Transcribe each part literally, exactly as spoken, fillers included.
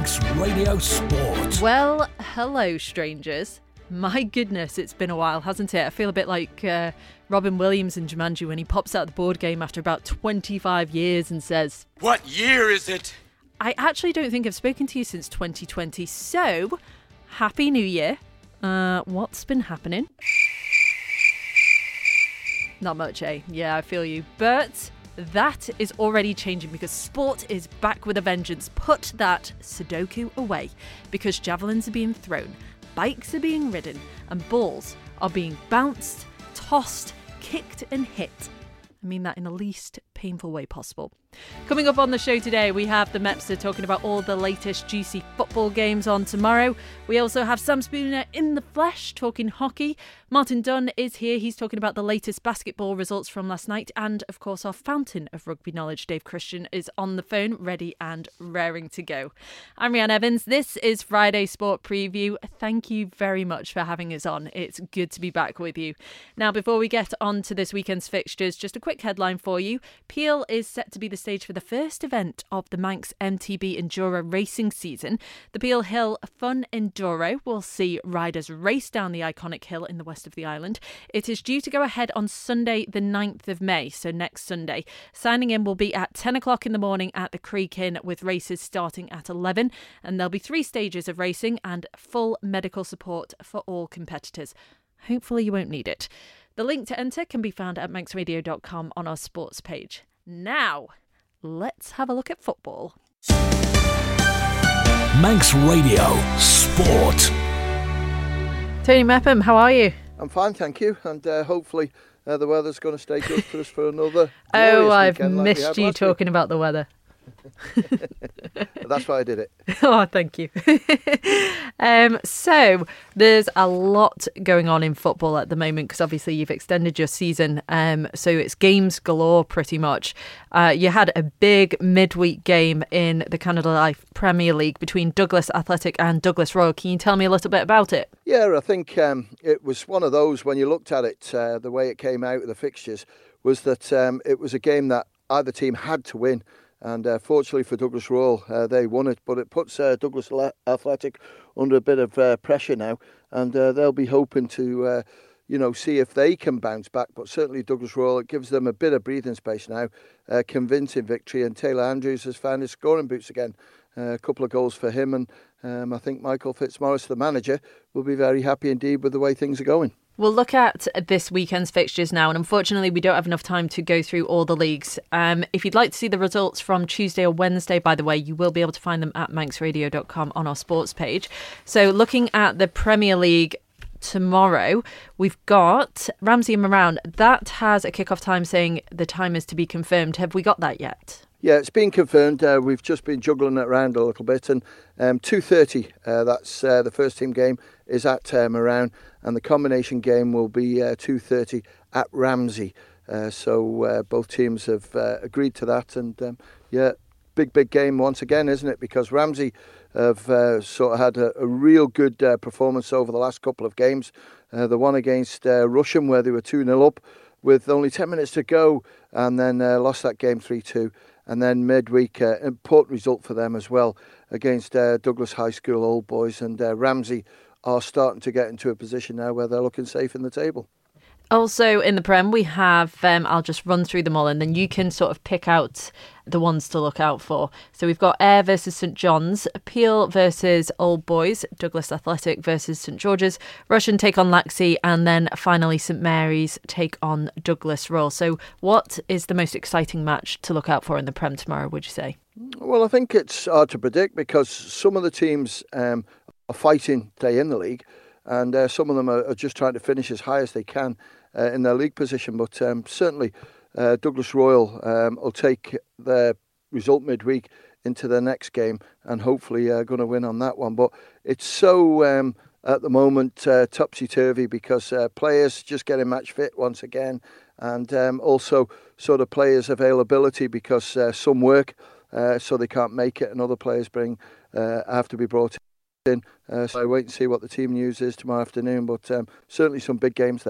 Manx Radio Sport. Well, hello, strangers. My goodness, it's been a while, hasn't it? I feel a bit like uh, Robin Williams in Jumanji when he pops out the board game after about twenty-five years and says, "What year is it?" I actually don't think I've spoken to you since twenty twenty, so Happy New Year. Uh, what's been happening? Not much, eh? Yeah, I feel you. But that is already changing because sport is back with a vengeance. Put that Sudoku away because javelins are being thrown, bikes are being ridden, and balls are being bounced, tossed, kicked and hit. I mean that in the least painful way possible. Coming up on the show today, we have the Mepster talking about all the latest juicy football games on tomorrow. We also have Sam Spooner in the flesh talking hockey. Martin Dunn is here. He's talking about the latest basketball results from last night. And, of course, our fountain of rugby knowledge, Dave Christian, is on the phone, ready and raring to go. I'm Rhiannon Evans. This is Friday Sport Preview. Thank you very much for having us on. It's good to be back with you. Now, before we get on to this weekend's fixtures, just a quick headline for you. Peel is set to be the stage for the first event of the Manx M T B Enduro racing season. The Peel Hill Fun Enduro will see riders race down the iconic hill in the west of the island. It is due to go ahead on Sunday the ninth of May, so next Sunday. Signing in will be at ten o'clock in the morning at the Creek Inn, with races starting at eleven, and there'll be three stages of racing and full medical support for all competitors. Hopefully you won't need it. The link to enter can be found at manx radio dot com on our sports page. Now, let's have a look at football. Manx Radio Sport. Tony Mepham, how are you? I'm fine, thank you, and uh, hopefully uh, the weather's going to stay good for us for another. Oh, I've weekend like missed you talking week. about the weather. That's why I did it. Oh, thank you. um, so there's a lot going on in football at the moment because obviously you've extended your season. Um, so it's games galore pretty much. Uh, you had a big midweek game in the Canada Life Premier League between Douglas Athletic and Douglas Royal. Can you tell me a little bit about it? Yeah, I think um, it was one of those, when you looked at it, uh, the way it came out of the fixtures, was that um, it was a game that either team had to win. And uh, fortunately for Douglas Royal, uh, they won it. But it puts uh, Douglas Athletic under a bit of uh, pressure now. And uh, they'll be hoping to, uh, you know, see if they can bounce back. But certainly Douglas Royal, it gives them a bit of breathing space now. Uh, convincing victory. And Taylor Andrews has found his scoring boots again. Uh, a couple of goals for him. And um, I think Michael Fitzmaurice, the manager, will be very happy indeed with the way things are going. We'll look at this weekend's fixtures now, and unfortunately we don't have enough time to go through all the leagues. Um, if you'd like to see the results from Tuesday or Wednesday, by the way, you will be able to find them at manx radio dot com on our sports page. So looking at the Premier League tomorrow, we've got Ramsey and Moran. That has a kick-off time saying the time is to be confirmed. Have we got that yet? Yeah, it's been confirmed. Uh, we've just been juggling it around a little bit. And um, two thirty, uh, that's uh, the first team game, is at uh, Moran. And the combination game will be uh, two thirty at Ramsey. Uh, so uh, both teams have uh, agreed to that. And um, yeah, big, big game once again, isn't it? Because Ramsey have uh, sort of had a, a real good uh, performance over the last couple of games. Uh, the one against uh, Rushen, where they were two nil up with only ten minutes to go, and then uh, lost that game three two. And then midweek, uh, important result for them as well against uh, Douglas High School Old Boys. And uh, Ramsey are starting to get into a position now where they're looking safe in the table. Also in the Prem, we have, um, I'll just run through them all and then you can sort of pick out the ones to look out for. So we've got Ayr versus St John's, Peel versus Old Boys, Douglas Athletic versus St George's, Rushen take on Laxey, and then finally St Mary's take on Douglas Royal. So what is the most exciting match to look out for in the Prem tomorrow, would you say? Well, I think it's hard to predict because some of the teams um, are fighting to stay in the league, and uh, some of them are, are just trying to finish as high as they can uh, in their league position. But um, certainly uh, Douglas Royal um, will take their result midweek into the next game and hopefully uh, going to win on that one. But it's so um, at the moment uh, topsy-turvy because uh, players just getting match fit once again, and um, also sort of players' availability because uh, some work uh, so they can't make it, and other players bring uh, have to be brought in. Uh, so I wait and see what the team news is tomorrow afternoon, but um, certainly some big games there.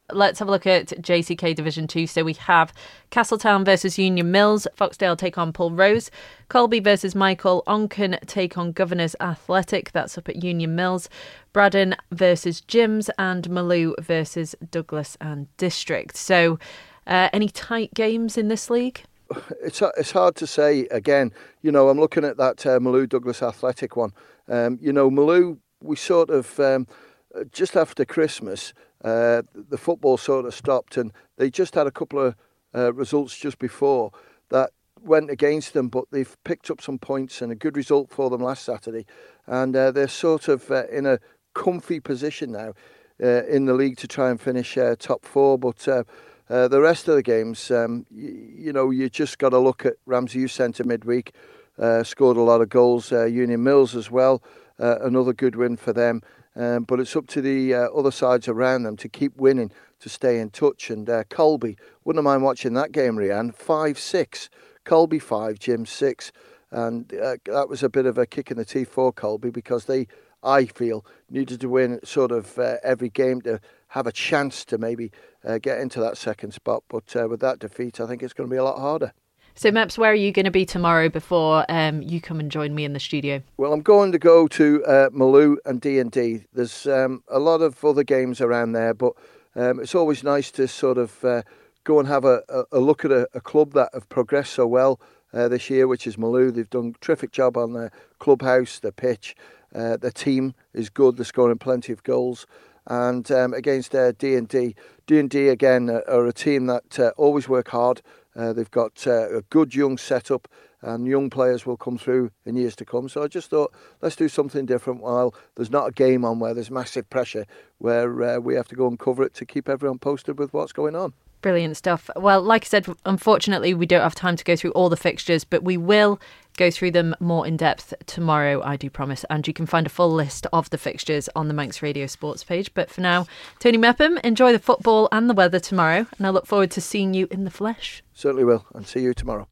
let's have a look at J C K Division two. So we have Castletown versus Union Mills, Foxdale take on Paul Rose, Colby versus Michael, Onken take on Governors Athletic, that's up at Union Mills, Braddon versus Jims, and Maloo versus Douglas and District. So uh, any tight games in this league? It's it's hard to say. Again, you know, I'm looking at that uh, Maloo Douglas Athletic one. Um, you know, Maloo, we sort of, um, just after Christmas, uh, the football sort of stopped, and they just had a couple of uh, results just before that went against them, but they've picked up some points and a good result for them last Saturday, and uh, they're sort of uh, in a comfy position now uh, in the league to try and finish uh, top four, but uh, Uh, the rest of the games, um, you, you know, you just got to look at Ramsey Youth Centre midweek, uh, scored a lot of goals, uh, Union Mills as well, uh, another good win for them. Um, but it's up to the uh, other sides around them to keep winning, to stay in touch. And uh, Colby, wouldn't mind watching that game, Rianne, five six, Colby five, Jim six. And uh, that was a bit of a kick in the teeth for Colby because they, I feel, needed to win sort of uh, every game to have a chance to maybe uh, get into that second spot. But uh, with that defeat, I think it's going to be a lot harder. So, Meps, where are you going to be tomorrow before um, you come and join me in the studio? Well, I'm going to go to uh, Maloo and D and D. There's um, a lot of other games around there, but um, it's always nice to sort of uh, go and have a, a look at a, a club that have progressed so well uh, this year, which is Maloo. They've done a terrific job on their clubhouse, their pitch. Uh, their team is good. They're scoring plenty of goals. And um, against uh, D and D, D and D again uh, are a team that uh, always work hard. Uh, they've got uh, a good young setup, and young players will come through in years to come. So I just thought, let's do something different while there's not a game on where there's massive pressure, where uh, we have to go and cover it to keep everyone posted with what's going on. Brilliant stuff. Well, like I said, unfortunately, we don't have time to go through all the fixtures, but we will go through them more in depth tomorrow, I do promise. And you can find a full list of the fixtures on the Manx Radio Sports page. But for now, Tony Mepham, enjoy the football and the weather tomorrow. And I look forward to seeing you in the flesh. Certainly will. And see you tomorrow.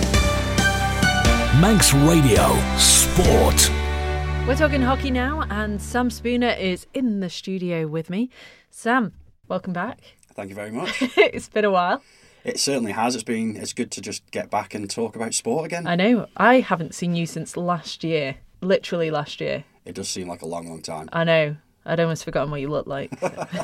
Manx Radio Sport. We're talking hockey now, and Sam Spooner is in the studio with me. Sam, welcome back. Thank you very much. It's been a while. It certainly has. It's been. It's good to just get back and talk about sport again. I know. I haven't seen you since last year. Literally last year. It does seem like a long, long time. I know. I'd almost forgotten what you look like.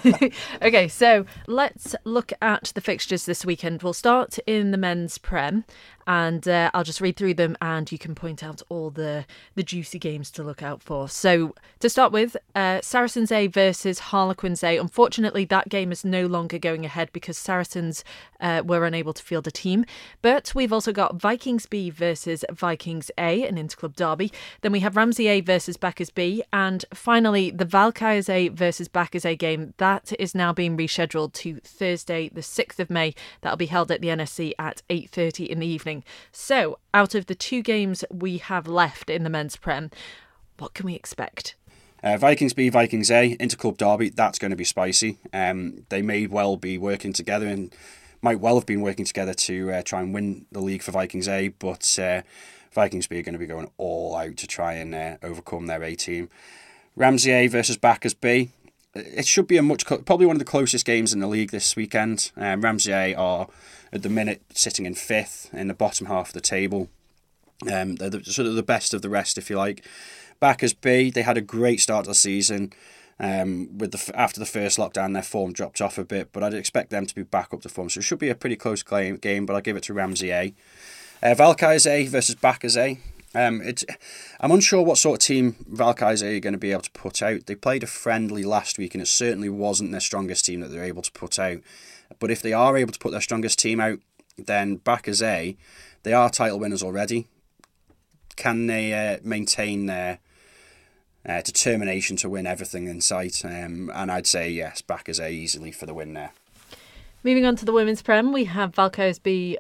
Okay, so let's look at the fixtures this weekend. We'll start in the men's Prem, and uh, I'll just read through them and you can point out all the, the juicy games to look out for. So to start with, uh, Saracens A versus Harlequins A. Unfortunately, that game is no longer going ahead because Saracens uh, were unable to field a team. But we've also got Vikings B versus Vikings A, an interclub derby. Then we have Ramsey A versus Backers B. And finally, the Valkyries A versus Backers A game, that is now being rescheduled to Thursday, the sixth of May. That'll be held at the N S C at eight thirty in the evening. So, out of the two games we have left in the men's Prem, what can we expect? Uh, Vikings B, Vikings A, interclub derby, that's going to be spicy. Um, they may well be working together and might well have been working together to uh, try and win the league for Vikings A, but uh, Vikings B are going to be going all out to try and uh, overcome their A team. Ramsey A versus Backers B. It should be a much probably one of the closest games in the league this weekend. Um, Ramsey A are at the minute sitting in fifth in the bottom half of the table. Um, they're the, sort of the best of the rest, if you like. Backers B, they had a great start to the season. Um, with the after the first lockdown, their form dropped off a bit, but I'd expect them to be back up to form. So it should be a pretty close game, but I'll give it to Ramsey A. Uh, Valkyries A versus Backers A. Um, it's, I'm unsure what sort of team Valkyries are going to be able to put out. They played a friendly last week and it certainly wasn't their strongest team that they're able to put out. But if they are able to put their strongest team out, then Backers A, they are title winners already. Can they uh, maintain their uh, determination to win everything in sight? Um, and I'd say yes, Backers A easily for the win there. Moving on to the women's Prem, we have Valkyries B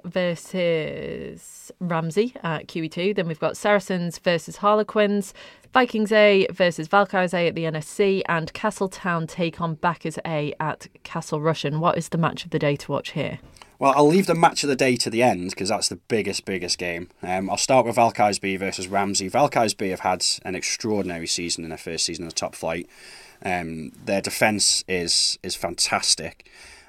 versus Ramsey at Q E two. Then we've got Saracens versus Harlequins, Vikings A versus Valkyries A at the N S C, and Castletown take on Backers A at Castle Rushen. What is the match of the day to watch here? Well, I'll leave the match of the day to the end because that's the biggest, biggest game. Um, I'll start with Valkyries B versus Ramsey. Valkyries B have had an extraordinary season in their first season in the top flight. Um, their defence is is fantastic.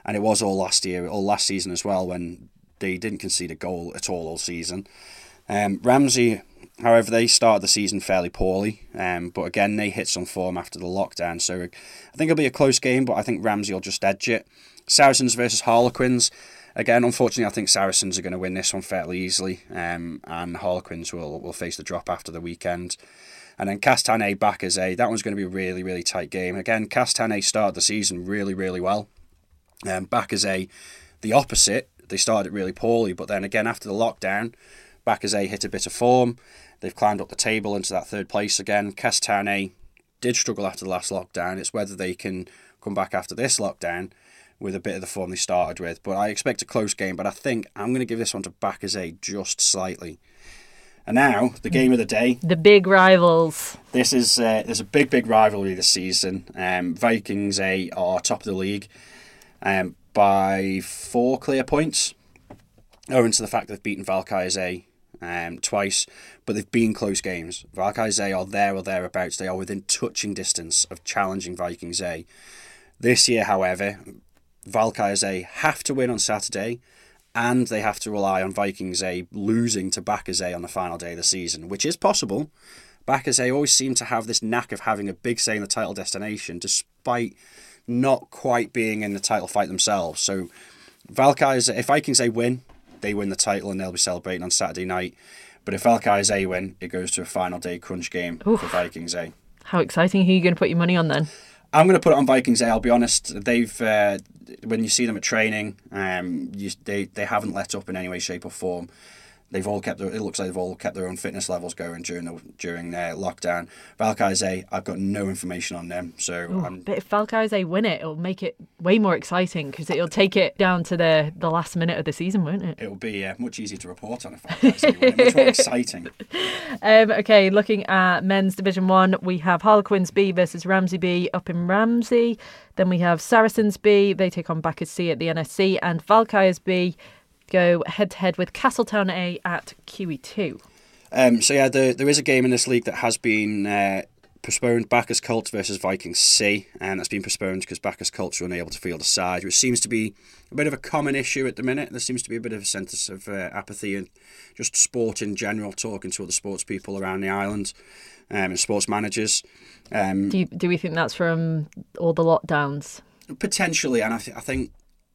and it was all last year, all last season as well, when they didn't concede a goal at all all season. Um, Ramsey, however, they started the season fairly poorly, um, but again, they hit some form after the lockdown, so I think it'll be a close game, but I think Ramsey will just edge it. Saracens versus Harlequins. Again, unfortunately, I think Saracens are going to win this one fairly easily, um, and Harlequins will, will face the drop after the weekend. And then Castanet, Bacazet, that one's going to be a really, really tight game. Again, Castanet started the season really, really well. Um, Bacazet, the opposite, they started it really poorly, but then again, after the lockdown, Bacazet hit a bit of form. They've climbed up the table into that third place again. Castanet did struggle after the last lockdown. It's whether they can come back after this lockdown with a bit of the form they started with. But I expect a close game, but I think I'm going to give this one to Bacazet just slightly. And now, the game of the day. The big rivals. This is uh, there's a big, big rivalry this season. Um, Vikings A are top of the league um, by four clear points, owing to the fact they've beaten Valkyries A um, twice, but they've been close games. Valkyries A are there or thereabouts. They are within touching distance of challenging Vikings A. This year, however, Valkyries A have to win on Saturday, and they have to rely on Vikings A losing to Bacazet on the final day of the season, which is possible. Bacazet always seem to have this knack of having a big say in the title destination, despite not quite being in the title fight themselves. So, Valkyries, if Vikings A win, they win the title and they'll be celebrating on Saturday night. But if Valkyries A win, it goes to a final day crunch game Oof. for Vikings A. How exciting! Who are you going to put your money on then? I'm going to put it on Vikings A. I'll be honest. They've uh, when you see them at training, um, you, they they haven't let up in any way, shape, or form. They've all kept their, it looks like they've all kept their own fitness levels going during the during their lockdown. Valkyries A, I've got no information on them. So, Ooh, I'm, but if Valkyries A win it, it'll make it way more exciting because it'll take it down to the, the last minute of the season, won't it? It'll be uh, much easier to report on if Valkyries A win it. Much more exciting. Um, okay, looking at men's Division One, we have Harlequins B versus Ramsey B up in Ramsey. Then we have Saracens B. They take on Bacchus C at the N S C, and Valkyries B go head-to-head with Castletown A at Q E two. Um, so yeah, there, there is a game in this league that has been uh, postponed, Bacchus Colts versus Vikings C, and that's been postponed because Bacchus Colts are unable to field a side, which seems to be a bit of a common issue at the minute. There seems to be a bit of a sense of uh, apathy and just sport in general, talking to other sports people around the island um, and sports managers. Um, do, you, do we think that's from all the lockdowns? Potentially, and I, th- I think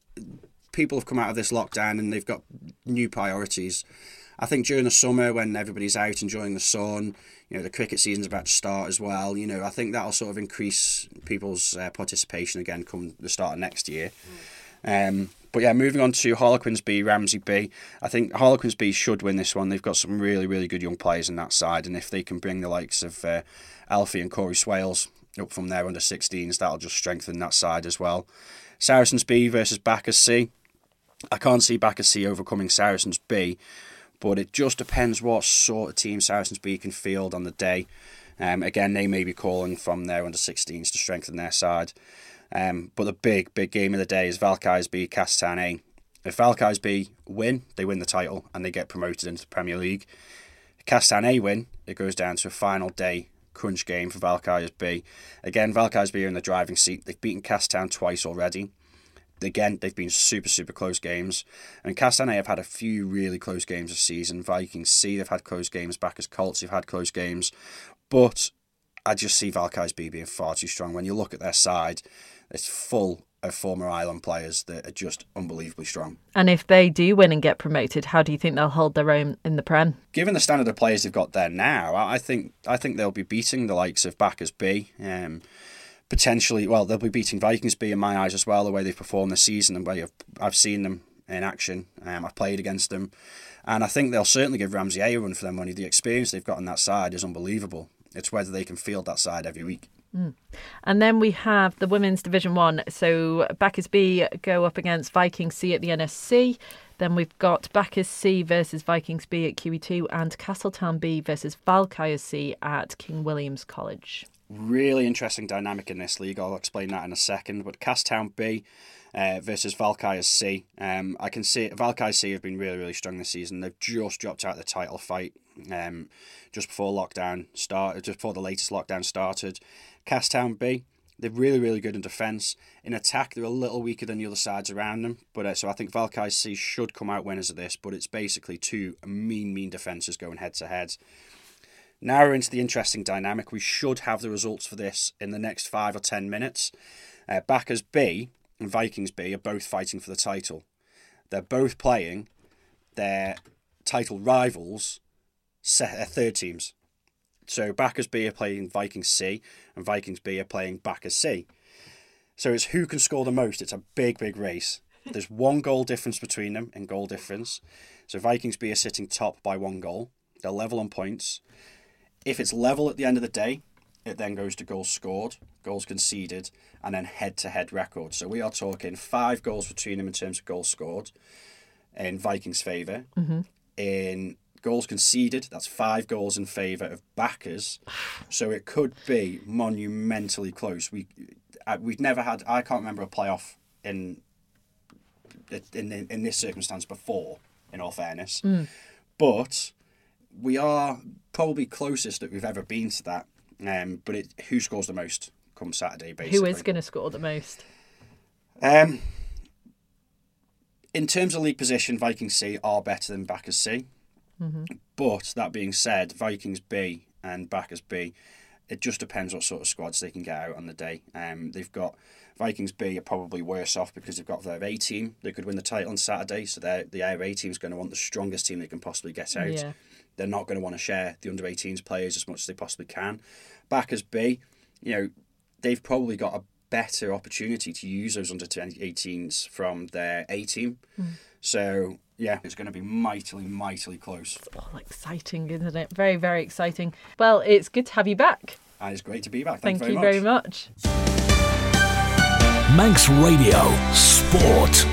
people have come out of this lockdown and they've got new priorities. I think during the summer when everybody's out enjoying the sun, you know, the cricket season's about to start as well, you know, I think that'll sort of increase people's uh, participation again come the start of next year. Mm. Um, but yeah, moving on to Harlequins B, Ramsey B. I think Harlequins B should win this one. They've got some really, really good young players in that side, and if they can bring the likes of uh, Alfie and Corey Swales up from their under sixteens, that'll just strengthen that side as well. Saracens B versus Bacchus C. I can't see Bacchus C overcoming Saracens B, but it just depends what sort of team Saracens B can field on the day. Um, again, they may be calling from their under sixteens to strengthen their side. Um, but the big, big game of the day is Valkyries B, Castan A. If Valkyries B win, they win the title and they get promoted into the Premier League. If Castan A win, it goes down to a final day crunch game for Valkyries B. Again, Valkyries B are in the driving seat. They've beaten Castown twice already. Again, they've been super, super close games. And Castanet have had a few really close games this season. Vikings C, they've had close games. Bacchus Colts, they've had close games. But I just see Valkyries B being far too strong. When you look at their side, it's full of former Island players that are just unbelievably strong. And if they do win and get promoted, how do you think they'll hold their own in the Prem? Given the standard of players they've got there now, I think I think they'll be beating the likes of Bacchus B. Um, Potentially, well, they'll be beating Vikings B in my eyes as well, the way they've performed this season and the way I've, I've seen them in action. Um, I've played against them. And I think they'll certainly give Ramsey A a run for their money. The experience they've got on that side is unbelievable. It's whether they can field that side every week. Mm. And then we have the Women's Division one. So Bacchus B go up against Vikings C at the N S C. Then we've got Bacchus C versus Vikings B at Q E two and Castletown B versus Valkyries C at King William's College. Really interesting dynamic in this league. I'll explain that in a second. But Castletown B uh, versus Valkyries C. Um, I can see Valkyries C have been really, really strong this season. They've just dropped out of the title fight um, just before lockdown started, just before the latest lockdown started. Castletown B, They're really, really good in defence. In attack, they're a little weaker than the other sides around them. But uh, so I think Valkyrie C should come out winners of this, but it's basically two mean, mean defences going head-to-head. Now we're into the interesting dynamic. We should have the results for this in the next five or ten minutes. Uh, Backers B and Vikings B are both fighting for the title. They're both playing their title rivals, set, uh, third teams. So Backers B are playing Vikings C and Vikings B are playing Backers C. So it's who can score the most. It's a big, big race. There's one goal difference between them in goal difference. So Vikings B are sitting top by one goal. They're level on points. If it's level at the end of the day, it then goes to goals scored, goals conceded, and then head-to-head record. So we are talking five goals between them in terms of goals scored in Vikings' favour. Mm-hmm. In goals conceded, that's five goals in favour of Backers. So it could be monumentally close. We, we've never had, I can't remember a playoff in in, in this circumstance before, in all fairness. Mm. But we are probably closest that we've ever been to that. Um, but it, who scores the most come Saturday, basically. Who is going to score the most? Um, in terms of league position, Vikings C are better than Backers C. Mm-hmm. But that being said, Vikings B and Backers B, it just depends what sort of squads they can get out on the day. Um, they've got Vikings B are probably worse off because they've got their A team. They could win the title on Saturday, so their the A team is going to want the strongest team they can possibly get out. Yeah. They're not going to want to share the under eighteens players as much as they possibly can. Backers B, you know, they've probably got a better opportunity to use those under eighteens from their A team. Mm. So yeah, it's going to be mightily, mightily close. It's all exciting, isn't it? Very, very exciting. Well, it's good to have you back. And it's great to be back. Thank, Thank you you very much. very much. Manx Radio Sport.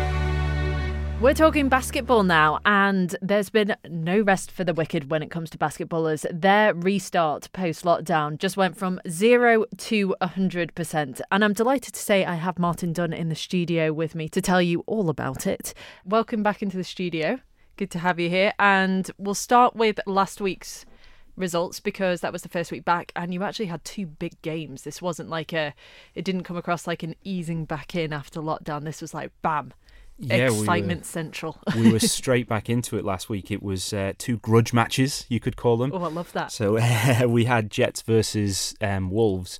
We're talking basketball now, and there's been no rest for the wicked when it comes to basketballers. Their restart post-lockdown just went from zero to one hundred percent. And I'm delighted to say I have Martin Dunn in the studio with me to tell you all about it. Welcome back into the studio. Good to have you here. And we'll start with last week's results because that was the first week back, and you actually had two big games. This wasn't like a, it didn't come across like an easing back in after lockdown. This was like, bam. Yeah, Excitement we were, central. We were straight back into it last week. It was uh, two grudge matches, you could call them. Oh, I love that. So uh, we had Jets versus um, Wolves.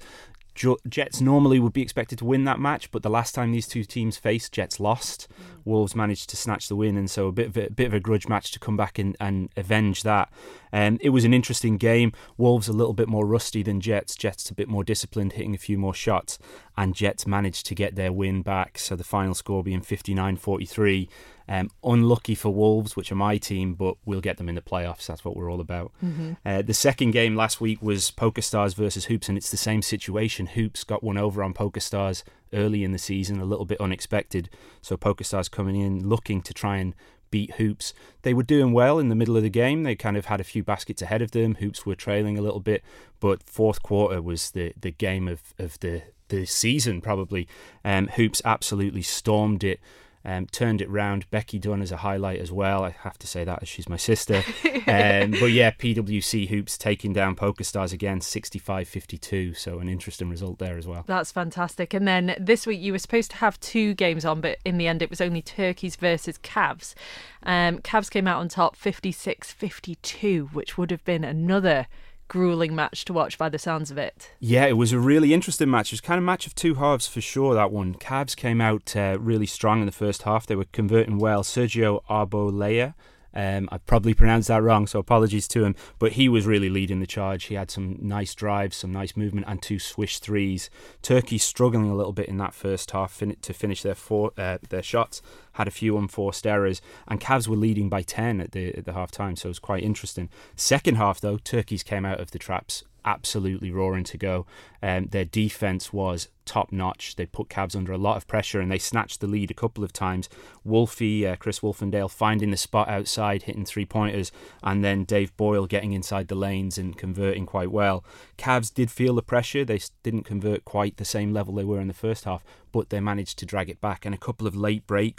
Jets normally would be expected to win that match, but the last time these two teams faced, Jets lost. Mm. Wolves managed to snatch the win, and so a bit of a, bit of a grudge match to come back and, and avenge that. Um, it was an interesting game. Wolves a little bit more rusty than Jets. Jets a bit more disciplined, hitting a few more shots, and Jets managed to get their win back. So the final score being fifty-nine forty-three. Um, unlucky for Wolves, which are my team, but we'll get them in the playoffs. That's what we're all about. Mm-hmm. Uh, the second game last week was PokerStars versus Hoops, and it's the same situation. Hoops got one over on PokerStars early in the season, a little bit unexpected. So PokerStars coming in looking to try and beat Hoops. They were doing well in the middle of the game. They kind of had a few baskets ahead of them. Hoops were trailing a little bit, but fourth quarter was the, the game of, of the, the season probably. Um, Hoops absolutely stormed it. Um, turned it round. Becky Dunn as a highlight as well. I have to say that as she's my sister. um, but yeah, P W C Hoops taking down PokerStars again, sixty-five fifty-two. So an interesting result there as well. That's fantastic. And then this week you were supposed to have two games on, but in the end it was only Turkeys versus Cavs. Um, Cavs came out on top fifty-six fifty-two, which would have been another grueling match to watch by the sounds of it. Yeah, it was a really interesting match. It was kind of a match of two halves for sure, that one. Cavs came out uh, really strong in the first half. They were converting well. Sergio Arboleda, um, I probably pronounced that wrong, so apologies to him, but he was really leading the charge. He had some nice drives, some nice movement, and two swish threes. Turkey struggling a little bit in that first half fin- to finish their four, uh, their shots. Had a few unforced errors, and Cavs were leading by ten at the at the half time, so it was quite interesting. Second half, though, Turkeys came out of the traps absolutely roaring to go. Um, their defense was top notch. They put Cavs under a lot of pressure, and they snatched the lead a couple of times. Wolfie, uh, Chris Wolfendale, finding the spot outside, hitting three pointers, and then Dave Boyle getting inside the lanes and converting quite well. Cavs did feel the pressure. They didn't convert quite the same level they were in the first half, but they managed to drag it back, and a couple of late breaks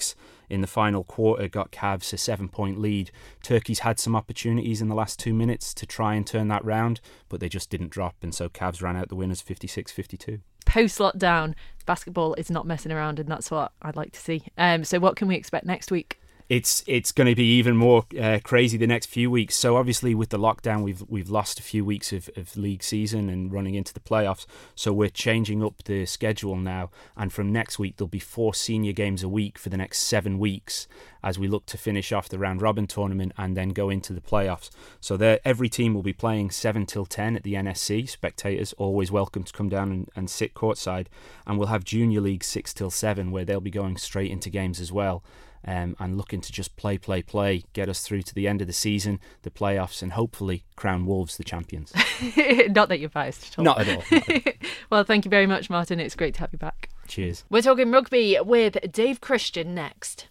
in the final quarter got Cavs a seven-point lead. Turkey's had some opportunities in the last two minutes to try and turn that round, but they just didn't drop, and so Cavs ran out the winners fifty-six fifty-two. Post-lockdown, basketball is not messing around, and that's what I'd like to see. Um, so what can we expect next week? It's it's going to be even more uh, crazy the next few weeks. So obviously with the lockdown, we've we've lost a few weeks of, of league season and running into the playoffs. So we're changing up the schedule now, and from next week there'll be four senior games a week for the next seven weeks as we look to finish off the round robin tournament and then go into the playoffs. So there, every team will be playing seven till ten at the N S C. Spectators always welcome to come down and, and sit courtside, and we'll have Junior League six till seven where they'll be going straight into games as well. Um, and looking to just play, play, play, get us through to the end of the season, the playoffs, and hopefully crown Wolves the champions. Not that you're biased at all. Not at all. Not at all. Well, thank you very much, Martin. It's great to have you back. Cheers. We're talking rugby with Dave Christian next.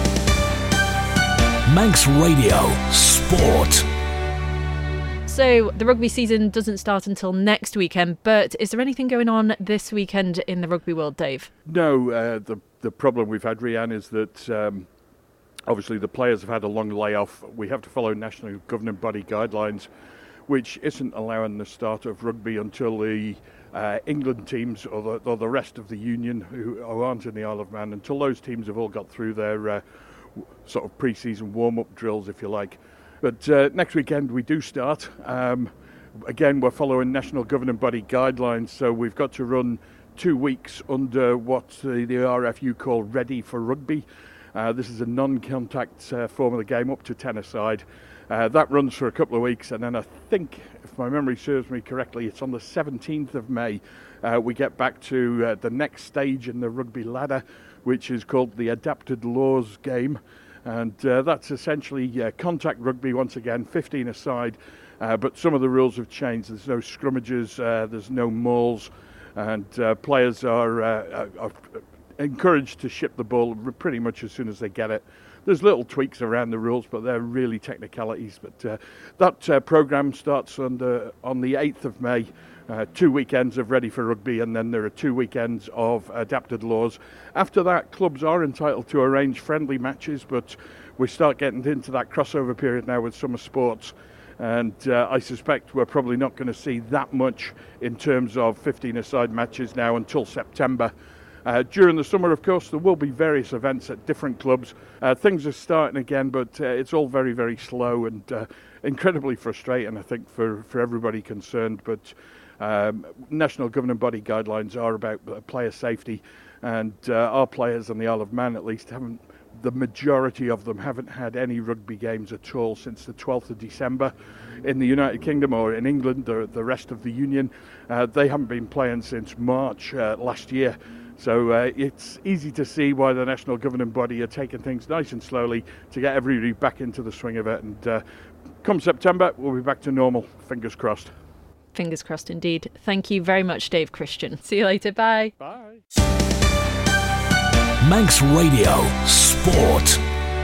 Manx Radio Sport. So the rugby season doesn't start until next weekend, but is there anything going on this weekend in the rugby world, Dave? No, uh, the the problem we've had, Rhiannon, is that um, obviously the players have had a long layoff. We have to follow national governing body guidelines, which isn't allowing the start of rugby until the uh, England teams or the, or the rest of the union who, who aren't in the Isle of Man, until those teams have all got through their uh, sort of pre-season warm-up drills, if you like. But uh, next weekend we do start. Um, again, we're following national governing body guidelines, so we've got to run two weeks under what the, the R F U call Ready for Rugby. Uh, this is a non-contact uh, form of the game, up to ten-a-side. Uh, that runs for a couple of weeks, and then I think, if my memory serves me correctly, it's on the seventeenth of May. Uh, we get back to uh, the next stage in the rugby ladder, which is called the Adapted Laws game. And uh, that's essentially uh, contact rugby once again, fifteen a side, uh, but some of the rules have changed. There's no scrummages, uh, there's no mauls, and uh, players are, uh, are encouraged to ship the ball pretty much as soon as they get it. There's little tweaks around the rules, but they're really technicalities. But uh, that uh, programme starts on the, on the eighth of May. Uh, two weekends of Ready for Rugby, and then there are two weekends of Adapted Laws. After that, clubs are entitled to arrange friendly matches, but we start getting into that crossover period now with summer sports, and uh, I suspect we're probably not going to see that much in terms of fifteen-a-side matches now until September. Uh, during the summer, of course, there will be various events at different clubs. Uh, things are starting again, but uh, it's all very, very slow and uh, incredibly frustrating, I think, for, for everybody concerned. But Um, national governing body guidelines are about player safety, and uh, our players on the Isle of Man, at least, haven't. The majority of them haven't had any rugby games at all since the twelfth of December. In the United Kingdom or in England, the, the rest of the Union, uh, they haven't been playing since March uh, last year. So uh, it's easy to see why the national governing body are taking things nice and slowly to get everybody back into the swing of it. And uh, come September, we'll be back to normal. Fingers crossed. Fingers crossed indeed. Thank you very much, Dave Christian. See you later. Bye. Bye. Manx Radio Sport.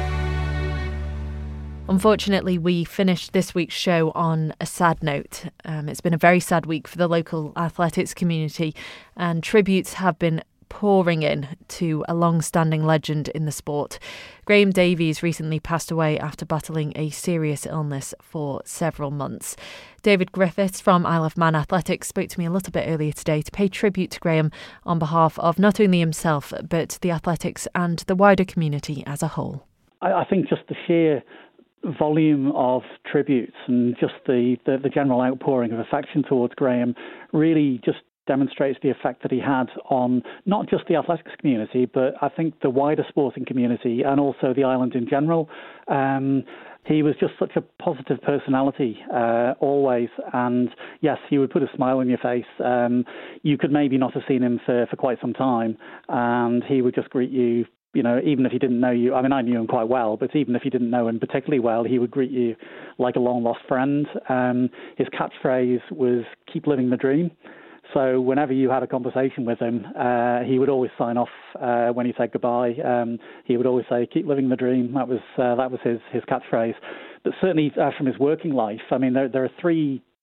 Unfortunately, we finished this week's show on a sad note. Um, it's been a very sad week for the local athletics community, and tributes have been pouring in to a long-standing legend in the sport. Graham Davies recently passed away after battling a serious illness for several months. David Griffiths from Isle of Man Athletics spoke to me a little bit earlier today to pay tribute to Graham on behalf of not only himself but the athletics and the wider community as a whole. I, I think just the sheer volume of tributes and just the, the, the general outpouring of affection towards Graham really just demonstrates the effect that he had on not just the athletics community, but I think the wider sporting community and also the island in general. Um, he was just such a positive personality, uh, always. And yes, he would put a smile on your face. Um, you could maybe not have seen him for, for quite some time, and he would just greet you. You know, even if he didn't know you, I mean, I knew him quite well, but even if he didn't know him particularly well, he would greet you like a long-lost friend. Um, his catchphrase was, "Keep living the dream." So whenever you had a conversation with him, uh, he would always sign off uh, when he said goodbye. Um, he would always say, "Keep living the dream." That was uh, that was his, his catchphrase. But certainly uh, from his working life, I mean, there, there are three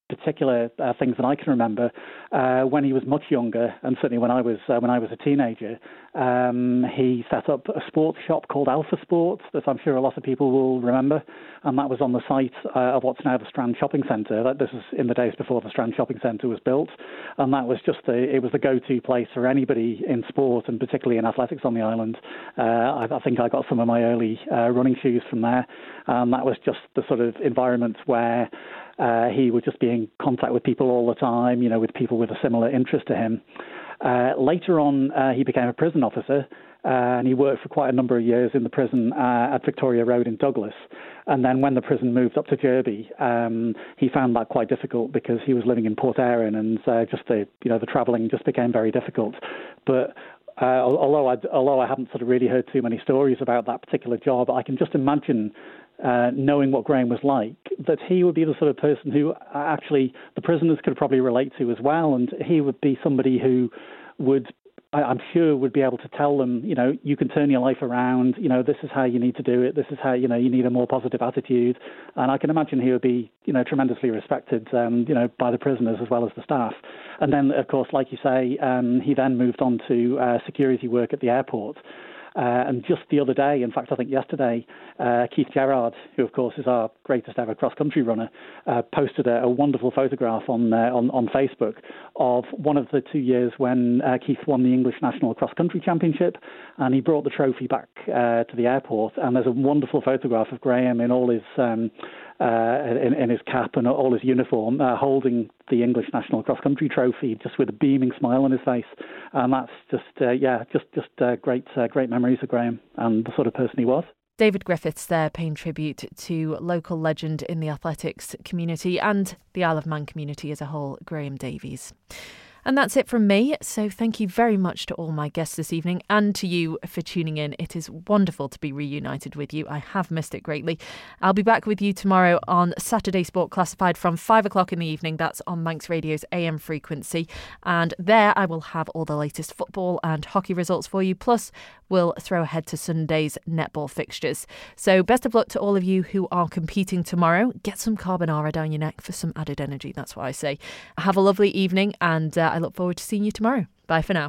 particular uh, things that I can remember uh, when he was much younger, and certainly when I was uh, when I was a teenager. Um, he set up a sports shop called Alpha Sports that I'm sure a lot of people will remember, and that was on the site uh, of what's now the Strand Shopping Centre. That this was in the days before the Strand Shopping Centre was built, and that was just a, it was the go-to place for anybody in sport, and particularly in athletics on the island. Uh, I, I think I got some of my early uh, running shoes from there, and that was just the sort of environment where Uh, he would just be in contact with people all the time, you know, with people with a similar interest to him. Uh, later on, uh, he became a prison officer, uh, and he worked for quite a number of years in the prison uh, at Victoria Road in Douglas. And then when the prison moved up to Derby, um, he found that quite difficult because he was living in Port Erin, and uh, just the, you know, the travelling just became very difficult. But Uh, although I although I haven't sort of really heard too many stories about that particular job, I can just imagine, uh, knowing what Graham was like, that he would be the sort of person who actually the prisoners could probably relate to as well, and he would be somebody who would, I, I'm sure, would be able to tell them, you know, you can turn your life around, you know, this is how you need to do it, this is how, you know, you need a more positive attitude, and I can imagine he would be, you know, tremendously respected, um, you know, by the prisoners as well as the staff. And then, of course, like you say, um, he then moved on to uh, security work at the airport. Uh, and just the other day, in fact, I think yesterday, uh, Keith Gerrard, who, of course, is our greatest ever cross-country runner, uh, posted a, a wonderful photograph on, uh, on on Facebook of one of the two years when uh, Keith won the English National Cross-Country Championship, and he brought the trophy back uh, to the airport. And there's a wonderful photograph of Graham in all his um, uh, in, in his cap and all his uniform, uh, holding the English National Cross Country trophy, just with a beaming smile on his face, and that's just uh, yeah, just just uh, great uh, great memories of Graham and the sort of person he was. David Griffiths there paying tribute to local legend in the athletics community and the Isle of Man community as a whole, Graham Davies. And that's it from me. So thank you very much to all my guests this evening and to you for tuning in. It is wonderful to be reunited with you. I have missed it greatly. I'll be back with you tomorrow on Saturday Sport Classified from five o'clock in the evening. That's on Manx Radio's A M frequency. And there I will have all the latest football and hockey results for you. Plus, we'll throw ahead to Sunday's netball fixtures. So best of luck to all of you who are competing tomorrow. Get some carbonara down your neck for some added energy. That's what I say. Have a lovely evening, and uh, I look forward to seeing you tomorrow. Bye for now.